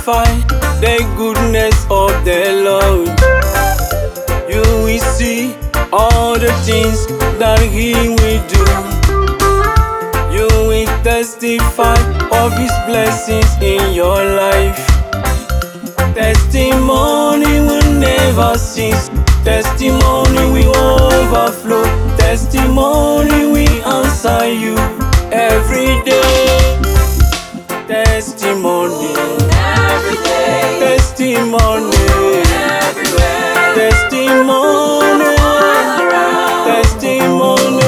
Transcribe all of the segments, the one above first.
testify the goodness of the Lord. You will see all the things that He will do. You will testify of His blessings in your life. Testimony will never cease. Testimony will overflow. Testimony will answer you every day. Testimony Every day, testimony everywhere, testimony all around. testimony.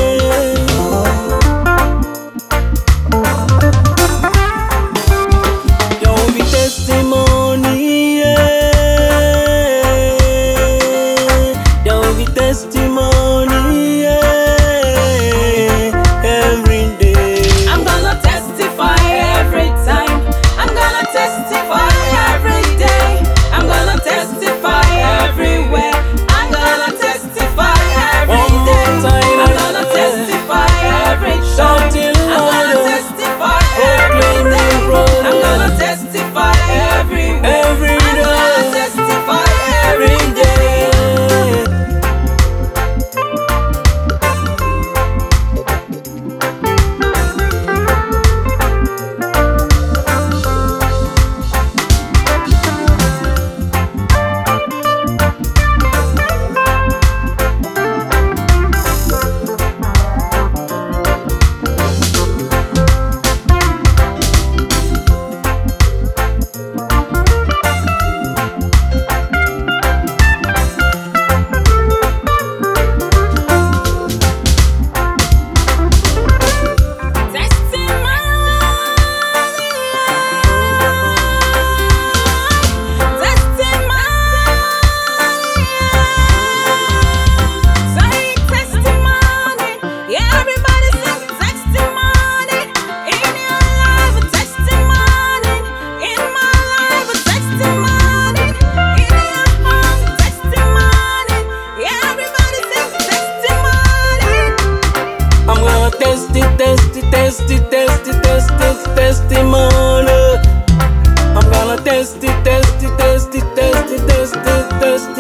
There will be testimony, yeah. There will be testimony, yeah. Every day. I'm gonna testify every time. I'm gonna testify every day. I'm gonna testify everywhere. I'm gonna testify every One more day. time. I'm gonna testify every Shout time. it I'm gonna louder. testify Proclaim every it, day. brother. I'm gonna testify everywhere. Every I'm gonna day. testify Every every day. day. I'm gonna test it, test it, test it, test it, test it, testimony. I'm gonna test it, test it, test it, test it, test it, test it.